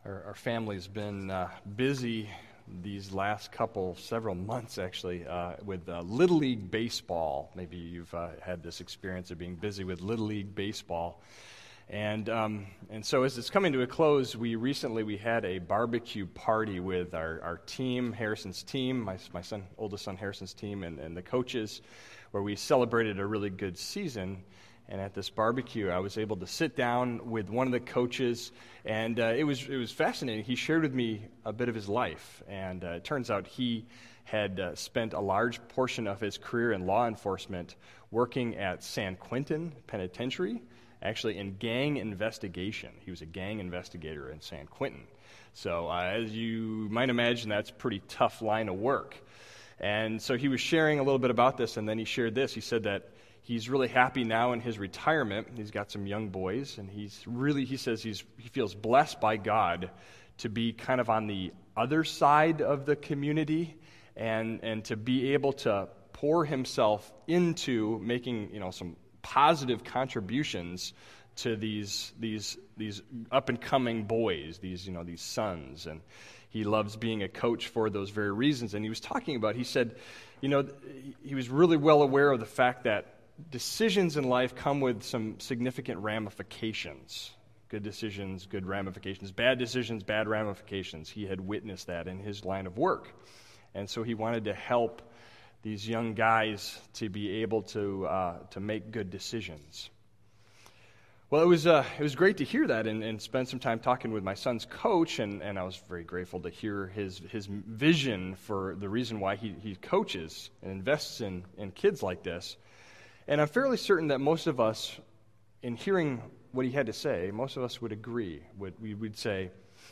Our family's been busy these last several months actually, with Little League Baseball. Maybe you've had this experience of being busy with Little League Baseball. And so as it's coming to a close, we had a barbecue party with our team, Harrison's team, my oldest son Harrison's team, and the coaches, where we celebrated a really good season. And at this barbecue, I was able to sit down with one of the coaches, and it was fascinating. He shared with me a bit of his life, and it turns out he had spent a large portion of his career in law enforcement working at San Quentin Penitentiary, actually in gang investigation. He was a gang investigator in San Quentin. So as you might imagine, that's a pretty tough line of work. And so he was sharing a little bit about this, and then he shared this. He said that he's really happy now in his retirement. He's got some young boys, and he says he feels blessed by God to be kind of on the other side of the community and to be able to pour himself into making, some positive contributions to these up and coming boys, these sons. And he loves being a coach for those very reasons. And he was talking about, he said, he was really well aware of the fact that decisions in life come with some significant ramifications. Good decisions, good ramifications. Bad decisions, bad ramifications. He had witnessed that in his line of work. And so he wanted to help these young guys to be able to make good decisions. Well, it was great to hear that and spend some time talking with my son's coach, and I was very grateful to hear his vision for the reason why he coaches and invests in kids like this. And I'm fairly certain that most of us, in hearing what he had to say, most of us would agree. We'd say,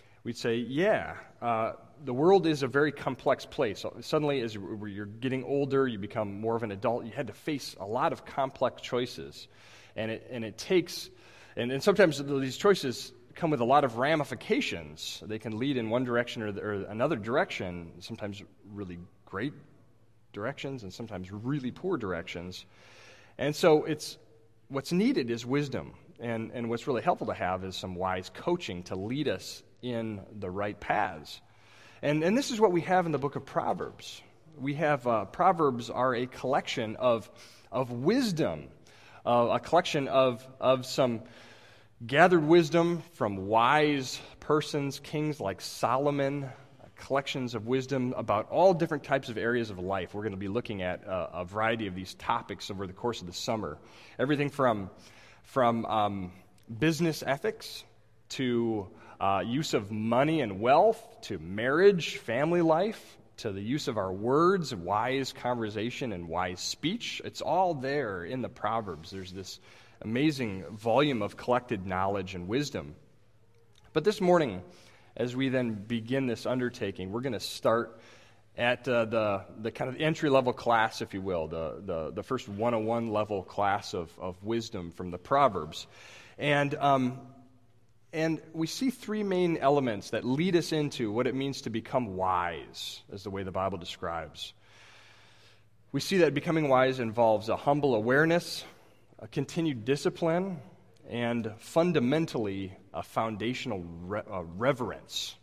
yeah, the world is a very complex place. Suddenly, as you're getting older, you become more of an adult, you had to face a lot of complex choices. And it takes, and sometimes these choices come with a lot of ramifications. They can lead in one direction or another direction, sometimes really great directions and sometimes really poor directions. And so what's needed is wisdom, and what's really helpful to have is some wise coaching to lead us in the right paths. And this is what we have in the book of Proverbs. We have Proverbs are a collection of wisdom, a collection of some gathered wisdom from wise persons, kings like Solomon, collections of wisdom about all different types of areas of life. We're going to be looking at a variety of these topics over the course of the summer. Everything from business ethics to use of money and wealth, to marriage, family life, to the use of our words, wise conversation and wise speech. It's all there in the Proverbs. There's this amazing volume of collected knowledge and wisdom. But this morning, as we then begin this undertaking, we're going to start at the kind of entry-level class, if you will, the first 101 level class of wisdom from the Proverbs. And we see three main elements that lead us into what it means to become wise, as the way the Bible describes. We see that becoming wise involves a humble awareness, a continued discipline, and fundamentally a foundational reverence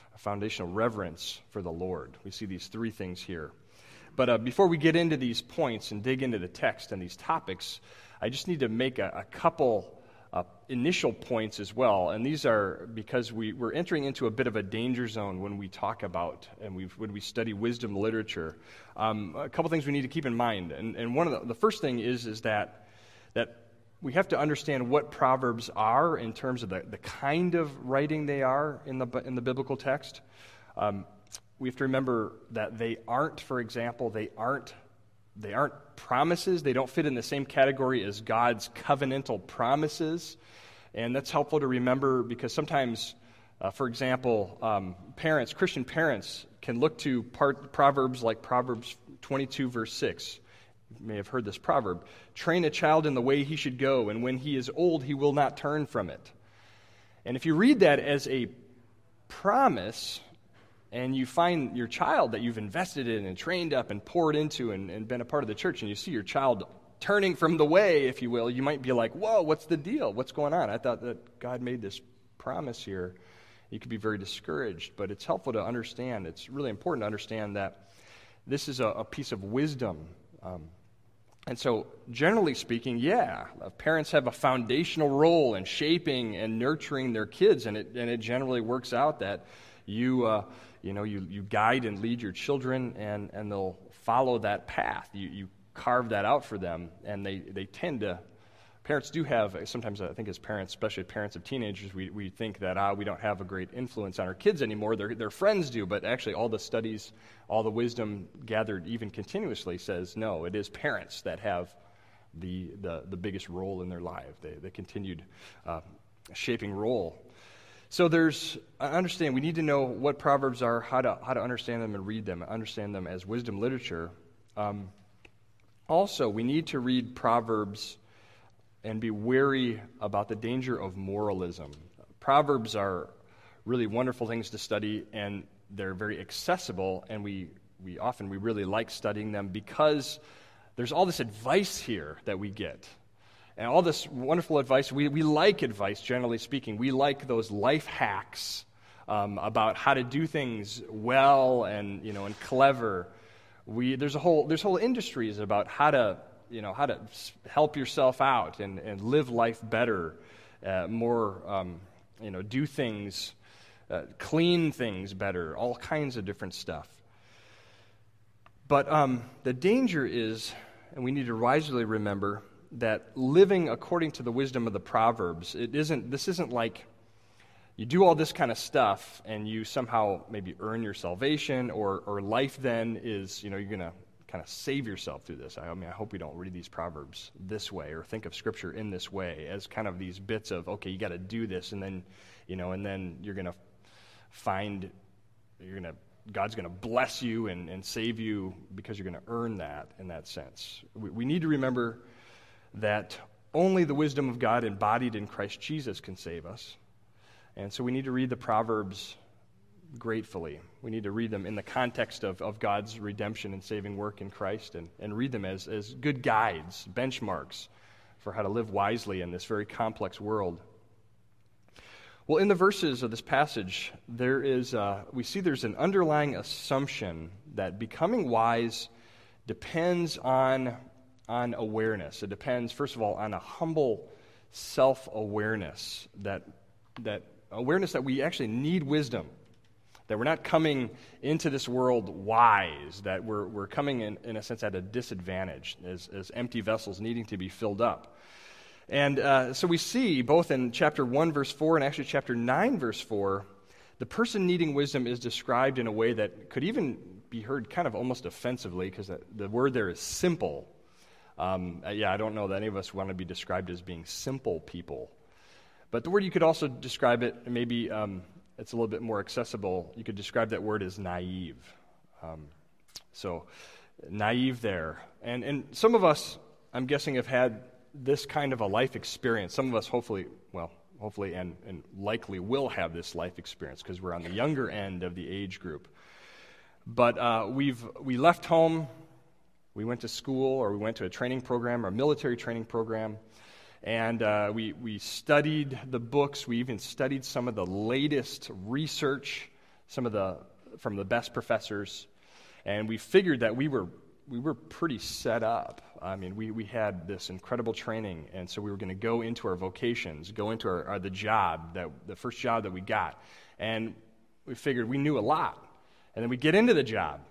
for the Lord. We see these three things here. But before we get into these points and dig into the text and these topics, I just need to make a couple initial points as well. And these are because we're entering into a bit of a danger zone when we talk about and when we study wisdom literature. A couple things we need to keep in mind. And one of the first thing is that we have to understand what Proverbs are in terms of the kind of writing they are in the biblical text. We have to remember that they aren't, for example, they aren't promises. They don't fit in the same category as God's covenantal promises. And that's helpful to remember because sometimes, for example, Christian parents can look to Proverbs like Proverbs 22, verse 6. You may have heard this proverb. Train a child in the way he should go, and when he is old, he will not turn from it. And if you read that as a promise, and you find your child that you've invested in and trained up and poured into and been a part of the church, and you see your child turning from the way, if you will, you might be like, whoa, what's the deal? What's going on? I thought that God made this promise here, You could be very discouraged, but it's helpful to understand. It's really important to understand that this is a piece of wisdom. And so, generally speaking, parents have a foundational role in shaping and nurturing their kids, and it generally works out that you guide and lead your children, and they'll follow that path. You carve that out for them, and they tend to. Parents do have, sometimes I think as parents, especially parents of teenagers, we think that we don't have a great influence on our kids anymore. Their friends do, but actually all the studies, all the wisdom gathered even continuously says, no, it is parents that have the biggest role in their life, the continued shaping role. So understand, we need to know what Proverbs are, how to understand them and read them, understand them as wisdom literature. Also, we need to read Proverbs and be wary about the danger of moralism. Proverbs are really wonderful things to study, and they're very accessible, and we really like studying them because there's all this advice here that we get. And all this wonderful advice, we like advice, generally speaking. We like those life hacks about how to do things well and clever. There's whole industries about how to help yourself out and live life better, do things, clean things better, all kinds of different stuff. But the danger is, and we need to wisely remember, that living according to the wisdom of the Proverbs, this isn't like you do all this kind of stuff and you somehow maybe earn your salvation, or life then is, you're going to kind of save yourself through this. I hope we don't read these Proverbs this way or think of Scripture in this way as kind of these bits of, okay, you got to do this, and then, and then you're going to find, God's going to bless you and save you because you're going to earn that in that sense. We need to remember that only the wisdom of God embodied in Christ Jesus can save us. And so we need to read the Proverbs gratefully. We need to read them in the context of God's redemption and saving work in Christ, and read them as good guides, benchmarks for how to live wisely in this very complex world. Well, in the verses of this passage, we see there's an underlying assumption that becoming wise depends on awareness. It depends, first of all, on a humble self-awareness, that awareness that we actually need wisdom, that we're not coming into this world wise, that we're coming in a sense at a disadvantage as empty vessels needing to be filled up. And so we see both in chapter 1, verse 4, and actually chapter 9, verse 4, the person needing wisdom is described in a way that could even be heard kind of almost offensively, because the word there is simple. I don't know that any of us want to be described as being simple people. But the word you could also describe it, maybe it's a little bit more accessible. You could describe that word as naive. So naive there. And some of us, I'm guessing, have had this kind of a life experience. Some of us hopefully and likely will have this life experience because we're on the younger end of the age group. But we left home, we went to school, or we went to a training program, or a military training program, and we studied the books. We even studied some of the latest research, from the best professors, and we figured that we were pretty set up. I mean, we had this incredible training, and so we were going to go into our vocations, go into the first job that we got, and we figured we knew a lot. And then we get into the job,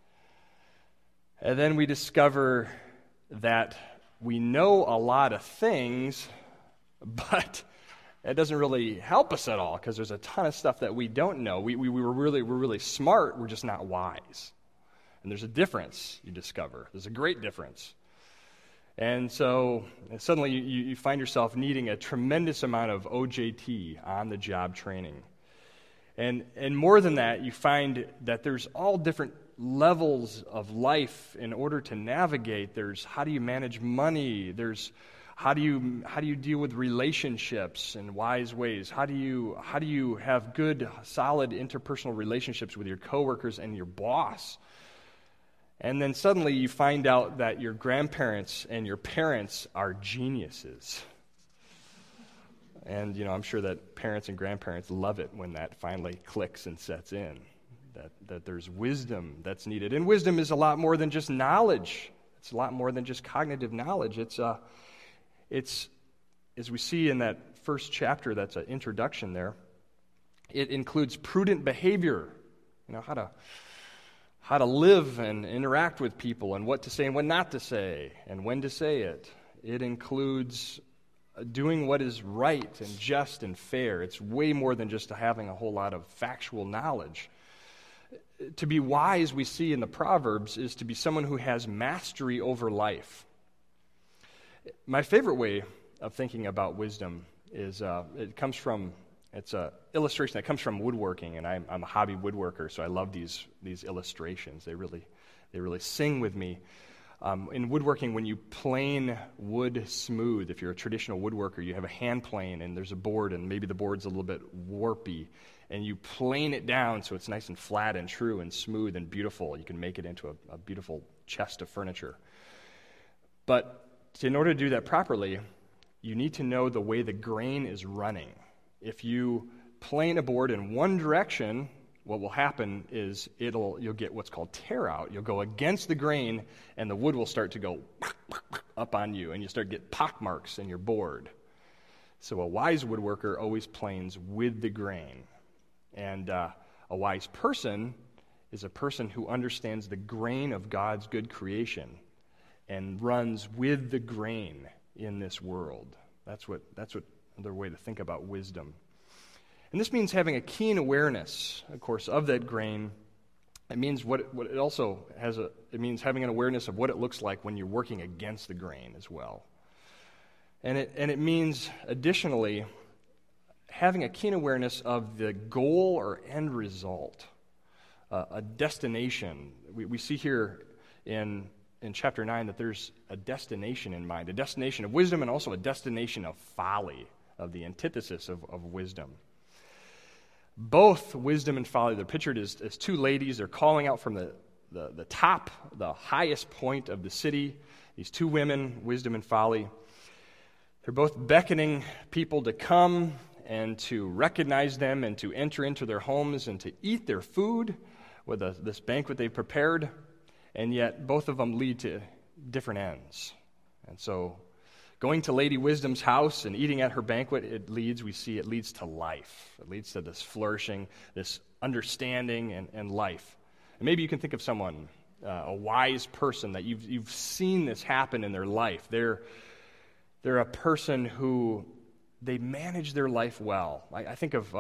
and then we discover that we know a lot of things, but it doesn't really help us at all because there's a ton of stuff that we don't know. We're really smart, we're just not wise. And there's a difference you discover. There's a great difference. And so suddenly you find yourself needing a tremendous amount of OJT, on-the-job training. And more than that, you find that there's all different levels of life in order to navigate. There's how do you manage money? There's how do you deal with relationships in wise ways? How do you have good, solid interpersonal relationships with your coworkers and your boss? And then suddenly you find out that your grandparents and your parents are geniuses. And, I'm sure that parents and grandparents love it when that finally clicks and sets in, that there's wisdom that's needed. And wisdom is a lot more than just knowledge. It's a lot more than just cognitive knowledge. It's as we see in that first chapter, that's an introduction there, it includes prudent behavior, how to live and interact with people, and what to say and what not to say, and when to say it. It includes doing what is right and just and fair. It's way more than just having a whole lot of factual knowledge. To be wise, we see in the Proverbs, is to be someone who has mastery over life. My favorite way of thinking about wisdom is it's an illustration that comes from woodworking, and I'm a hobby woodworker, so I love these illustrations. They really sing with me. In woodworking, when you plane wood smooth, if you're a traditional woodworker, you have a hand plane, and there's a board, and maybe the board's a little bit warpy, and you plane it down so it's nice and flat and true and smooth and beautiful. You can make it into a beautiful chest of furniture. But in order to do that properly, you need to know the way the grain is running. If you plane a board in one direction, what will happen is you'll get what's called tear out. You'll go against the grain, and the wood will start to go up on you, and you start to get pock marks in your board. So a wise woodworker always planes with the grain. And a wise person is a person who understands the grain of God's good creation and runs with the grain in this world. That's what another way to think about wisdom. And this means having a keen awareness, of course, of that grain. It means it means having an awareness of what it looks like when you're working against the grain as well. And it means additionally having a keen awareness of the goal or end result, a destination. We see here in chapter 9 that there's a destination in mind, a destination of wisdom and also a destination of folly, of the antithesis of wisdom. Both wisdom and folly, they're pictured as two ladies. They're calling out from the top, the highest point of the city. These two women, wisdom and folly, they're both beckoning people to come and to recognize them and to enter into their homes and to eat their food with this banquet they've prepared. And yet both of them lead to different ends. And so going to Lady Wisdom's house and eating at her banquet, it leads to life. It leads to this flourishing, this understanding and life. And maybe you can think of someone, a wise person that you've seen this happen in their life. They're a person who they manage their life well. I think of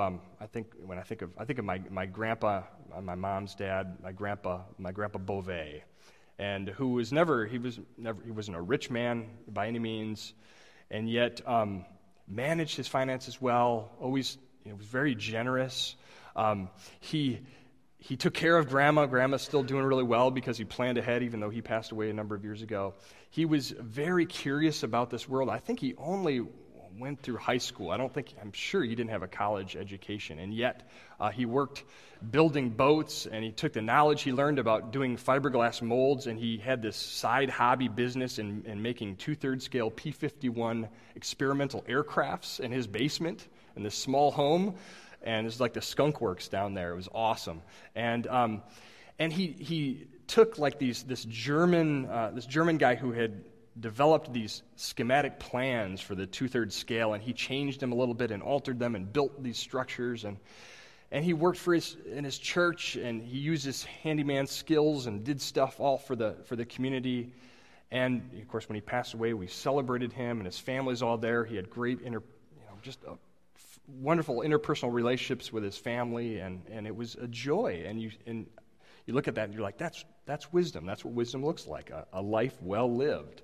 my grandpa, my mom's dad, my grandpa Beauvais, and who wasn't a rich man by any means, and yet managed his finances well. Always, was very generous. He took care of Grandma. Grandma's still doing really well because he planned ahead, even though he passed away a number of years ago. He was very curious about this world. I think he only went through high school. I'm sure he didn't have a college education, and yet he worked building boats, and he took the knowledge he learned about doing fiberglass molds, and he had this side hobby business in making 2/3 scale P-51 experimental aircrafts in his basement in this small home, and it's like the skunk works down there. It was awesome, and he took like this German guy who had developed these schematic plans for the 2/3 scale, and he changed them a little bit and altered them and built these structures, and he worked in his church, and he used his handyman skills and did stuff all for the community. And of course, when he passed away, we celebrated him, and his family's all there. He had great wonderful interpersonal relationships with his family, and it was a joy. And you look at that and you're like, that's wisdom. That's what wisdom looks like, a life well lived.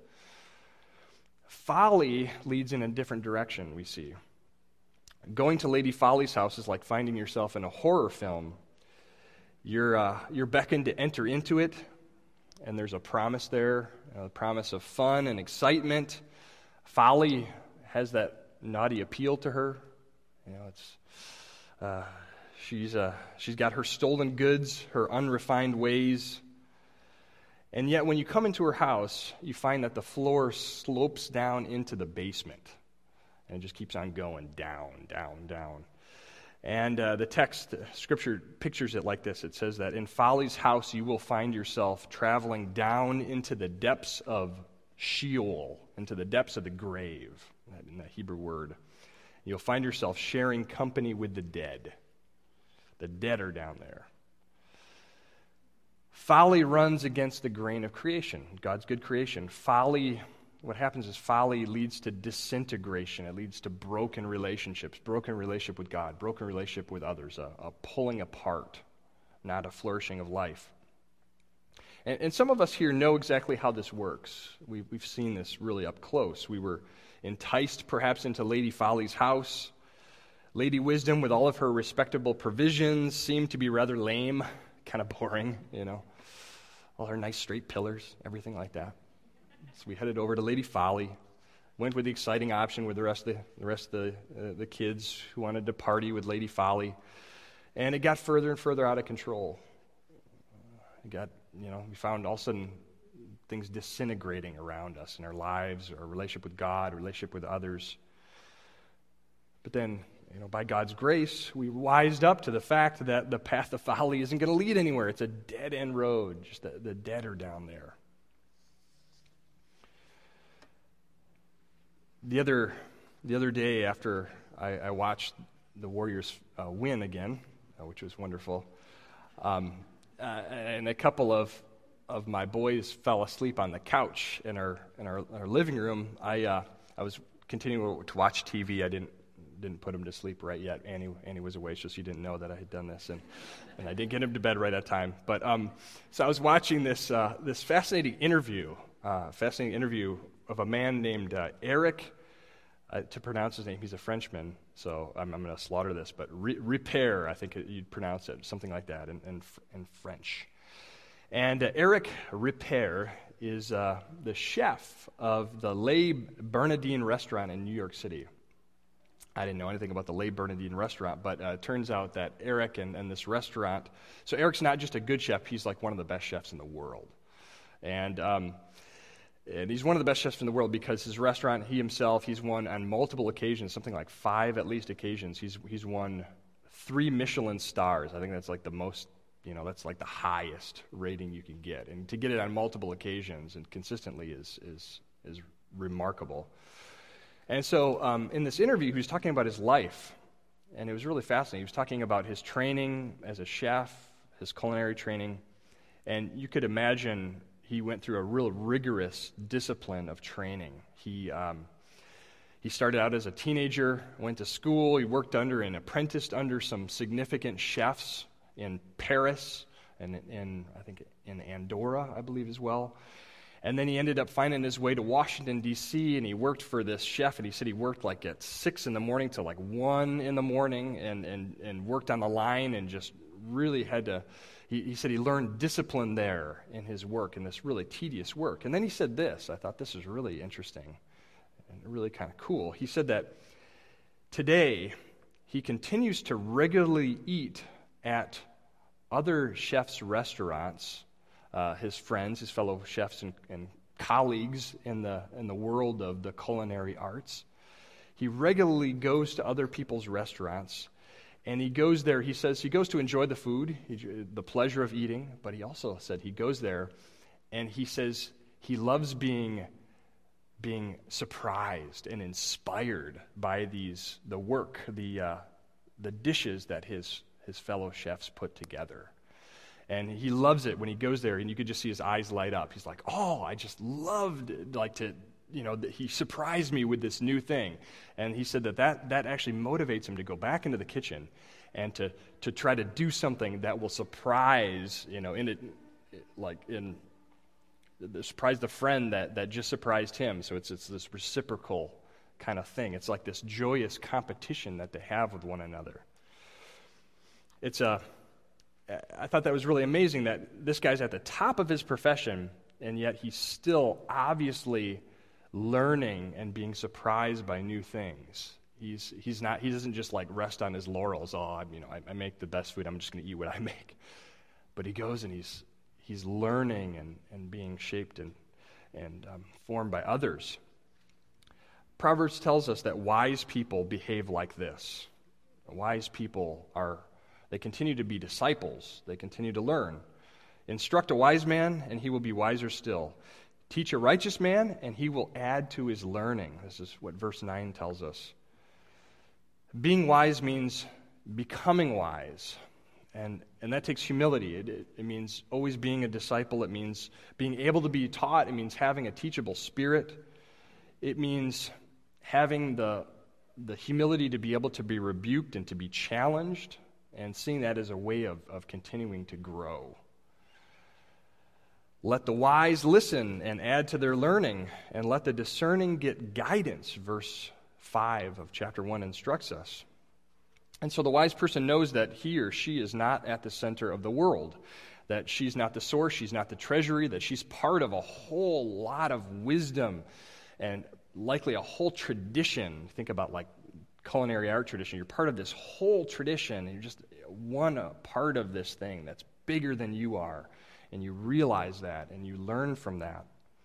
Folly leads in a different direction, we see. Going to Lady Folly's house is like finding yourself in a horror film. You're beckoned to enter into it, and there's a promise there, a promise of fun and excitement. Folly has that naughty appeal to her. She's got her stolen goods, her unrefined ways. And yet when you come into her house, you find that the floor slopes down into the basement. And it just keeps on going down, down, down. And the text, Scripture pictures it like this. It says that in folly's house you will find yourself traveling down into the depths of Sheol, into the depths of the grave, in that Hebrew word. You'll find yourself sharing company with the dead. The dead are down there. Folly runs against the grain of creation, God's good creation. What happens is folly leads to disintegration. It leads to broken relationships, broken relationship with God, broken relationship with others, a pulling apart, not a flourishing of life. And some of us here know exactly how this works. We've seen this really up close. We were enticed perhaps into Lady Folly's house. Lady Wisdom, with all of her respectable provisions, seemed to be rather lame, kind of boring, all her nice straight pillars, everything like that. So we headed over to Lady Folly, went with the exciting option with the rest of the kids who wanted to party with Lady Folly, and it got further and further out of control. We found all of a sudden things disintegrating around us in our lives, our relationship with God, relationship with others. But then, by God's grace, we wised up to the fact that the path of folly isn't going to lead anywhere. It's a dead-end road. Just the dead are down there. The other day, after I watched the Warriors win again, which was wonderful, and a couple of my boys fell asleep on the couch in our living room, I was continuing to watch TV. I didn't put him to sleep right yet. Annie was away, so she didn't know that I had done this, and I didn't get him to bed right at time. But so I was watching this fascinating interview of a man named Eric. To pronounce his name, he's a Frenchman, so I'm going to slaughter this, but Ripert, I think you'd pronounce it, something like that in French. And Eric Ripert is the chef of the Les Bernardines restaurant in New York City. I didn't know anything about the Les Bernardines restaurant, but it turns out that Eric and this restaurant, so Eric's not just a good chef, he's like one of the best chefs in the world. And he's one of the best chefs in the world because his restaurant, he's won on multiple occasions, something like 5 at least occasions. He's won 3 Michelin stars. I think that's like the most, that's like the highest rating you can get. And to get it on multiple occasions and consistently is remarkable. And so in this interview, he was talking about his life, and it was really fascinating. He was talking about his training as a chef, his culinary training, and you could imagine he went through a real rigorous discipline of training. He started out as a teenager, went to school, he worked under and apprenticed under some significant chefs in Paris and I think in Andorra, I believe as well. And then he ended up finding his way to Washington, D.C., and he worked for this chef, and he said he worked like at 6 in the morning to like 1 in the morning and worked on the line and just really had to. He said he learned discipline there in his work, in this really tedious work. And then he said this. I thought this was really interesting and really kind of cool. He said that today he continues to regularly eat at other chefs' restaurants, his friends, his fellow chefs and colleagues in the world of the culinary arts. He regularly goes to other people's restaurants. And he goes there, he says he goes to enjoy the food, the pleasure of eating, but he also said he goes there and he says he loves being surprised and inspired by the work, the dishes that his fellow chefs put together. And he loves it when he goes there, and you could just see his eyes light up. He's like, oh, I just loved it, he surprised me with this new thing. And he said that actually motivates him to go back into the kitchen and to try to do something that will surprise, surprise the friend that just surprised him. So it's this reciprocal kind of thing. It's like this joyous competition that they have with one another. I thought that was really amazing that this guy's at the top of his profession, and yet he's still obviously learning and being surprised by new things. He doesn't just like rest on his laurels. I make the best food, I'm just going to eat what I make. But he goes and he's learning and being shaped and formed by others. Proverbs tells us that wise people behave like this. Wise people they continue to be disciples. They continue to learn. Instruct a wise man, and he will be wiser still. Teach a righteous man, and he will add to his learning. This is what verse 9 tells us. Being wise means becoming wise. And that takes humility. It means always being a disciple. It means being able to be taught. It means having a teachable spirit. It means having the humility to be able to be rebuked and to be challenged, and seeing that as a way of continuing to grow. Let the wise listen and add to their learning, and let the discerning get guidance, verse 5 of chapter 1 instructs us. And so the wise person knows that he or she is not at the center of the world, that she's not the source, she's not the treasury, that she's part of a whole lot of wisdom and likely a whole tradition. Think about like culinary art tradition. You're part of this whole tradition, and you're just one part of this thing that's bigger than you are. And you realize that, and you learn from that.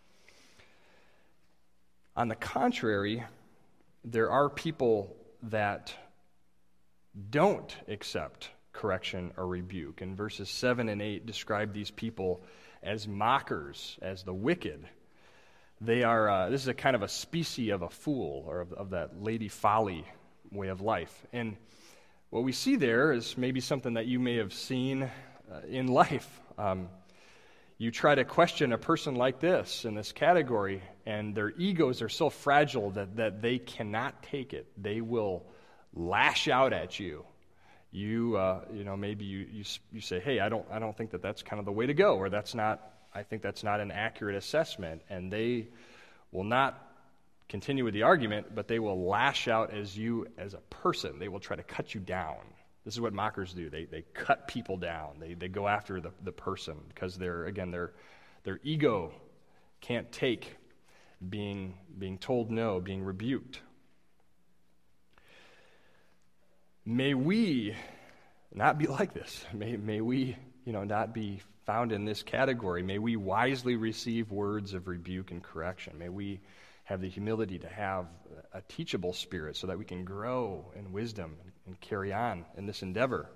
On the contrary, there are people that don't accept correction or rebuke. And verses 7 and 8 describe these people as mockers, as the wicked. They are, this is a kind of a species of a fool, or of that lady folly way of life. And what we see there is maybe something that you may have seen in life. You try to question a person like this in this category, and their egos are so fragile that they cannot take it. They will lash out at you. Maybe you say, "Hey, I don't think that's kind of the way to go," or I think that's not an accurate assessment, and they will not continue with the argument, but they will lash out as you as a person. They will try to cut you down. This is what mockers do. They cut people down. They go after the person because their ego can't take being told no, being rebuked. May we not be like this. May we not be found in this category. May we wisely receive words of rebuke and correction. May we have the humility to have a teachable spirit so that we can grow in wisdom and carry on in this endeavor.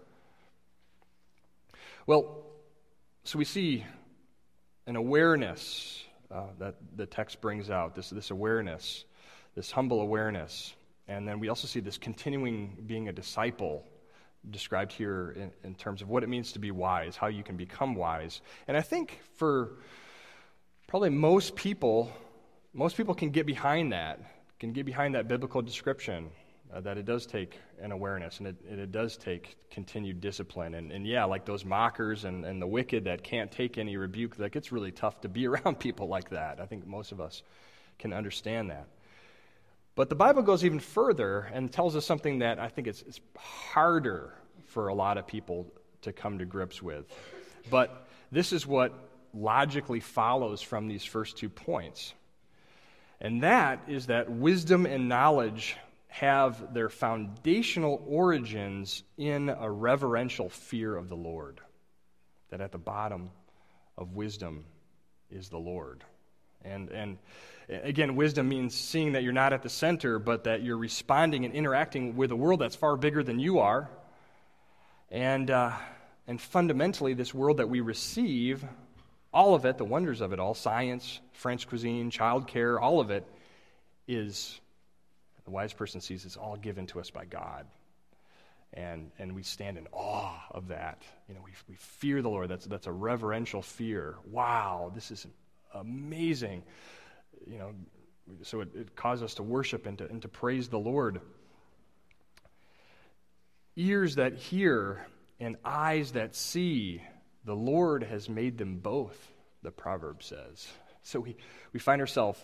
Well, so we see an awareness that the text brings out, this awareness, this humble awareness. And then we also see this continuing being a disciple described here in terms of what it means to be wise, how you can become wise. And I think for probably most people can get behind that biblical description, that it does take an awareness, and it does take continued discipline. And yeah, like those mockers and the wicked that can't take any rebuke, like it's really tough to be around people like that. I think most of us can understand that. But the Bible goes even further and tells us something that I think it's harder for a lot of people to come to grips with. But this is what logically follows from these first 2 points. And that is that wisdom and knowledge have their foundational origins in a reverential fear of the Lord. That at the bottom of wisdom is the Lord. And again, wisdom means seeing that you're not at the center, but that you're responding and interacting with a world that's far bigger than you are. And fundamentally, this world that we receive, all of it, the wonders of it all, science, French cuisine, childcare, all of it is, the wise person sees it's all given to us by God. And we stand in awe of that. We fear the Lord. That's a reverential fear. Wow, this is amazing. So it causes us to worship and to praise the Lord. Ears that hear and eyes that see, the Lord has made them both, the proverb says. So we find ourselves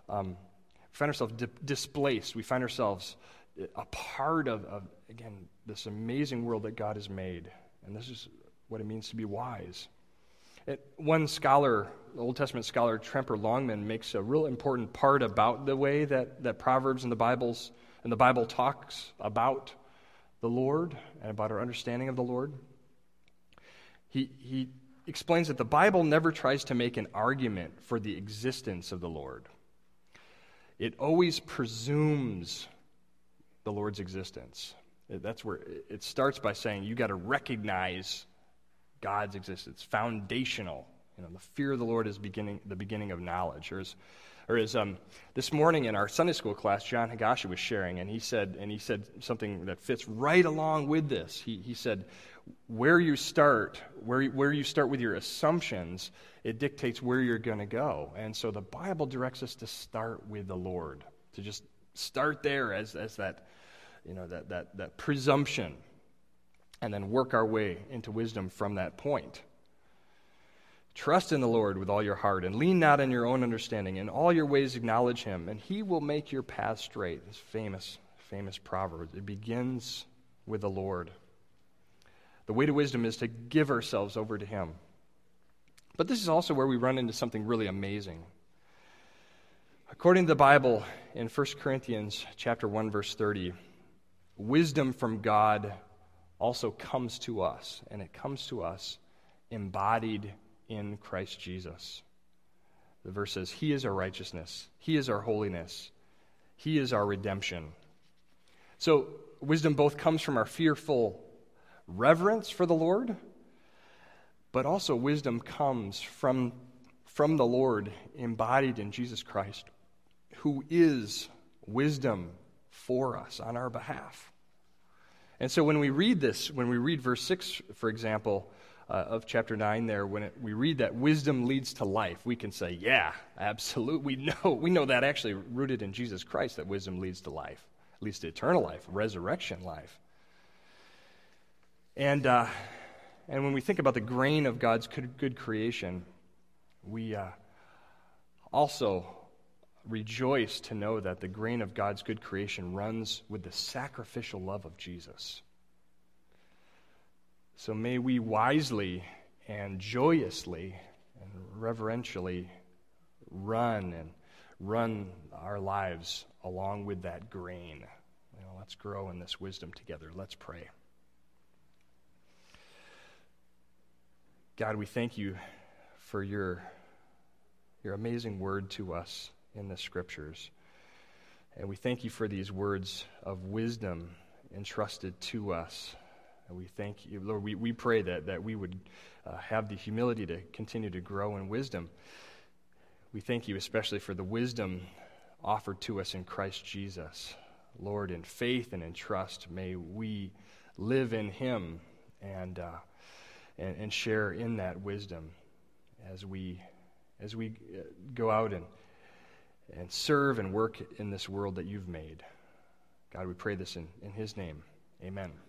displaced. We find ourselves a part of, again, this amazing world that God has made. And this is what it means to be wise. One scholar, Old Testament scholar, Tremper Longman, makes a real important part about the way that Proverbs and the Bible talks about the Lord and about our understanding of the Lord. He explains that the Bible never tries to make an argument for the existence of the Lord. it always presumes the Lord's existence. That's where it starts by saying you got to recognize God's existence, foundational. The fear of the Lord is the beginning of knowledge. Or as this morning in our Sunday school class, John Higashi was sharing, and he said something that fits right along with this. He said, where you start with your assumptions, it dictates where you're going to go. And so the Bible directs us to start with the Lord, to just start there as that, that presumption, and then work our way into wisdom from that point. Trust in the Lord with all your heart, and lean not on your own understanding. In all your ways acknowledge him, and he will make your path straight. This famous proverb. It begins with the Lord. The way to wisdom is to give ourselves over to him. But this is also where we run into something really amazing. According to the Bible, in 1 Corinthians chapter 1, verse 30, wisdom from God also comes to us, and it comes to us embodied in Christ Jesus. The verse says, he is our righteousness, he is our holiness, he is our redemption. So wisdom both comes from our fearful reverence for the Lord, but also wisdom comes from the Lord embodied in Jesus Christ, who is wisdom for us on our behalf. And so when we read verse 6, for example, of chapter 9 there, when we read that wisdom leads to life, we can say, yeah, absolutely. We know that actually rooted in Jesus Christ, that wisdom leads to life, leads to eternal life, resurrection life. And when we think about the grain of God's good creation, we also rejoice to know that the grain of God's good creation runs with the sacrificial love of Jesus. So may we wisely and joyously and reverentially run our lives along with that grain. Let's grow in this wisdom together. Let's pray. God, we thank you for your amazing word to us in the Scriptures. And we thank you for these words of wisdom entrusted to us. And we thank you, Lord, we pray that we would have the humility to continue to grow in wisdom. We thank you especially for the wisdom offered to us in Christ Jesus. Lord, in faith and in trust, may we live in him and share in that wisdom as we go out and serve and work in this world that you've made. God, we pray this in his name. Amen.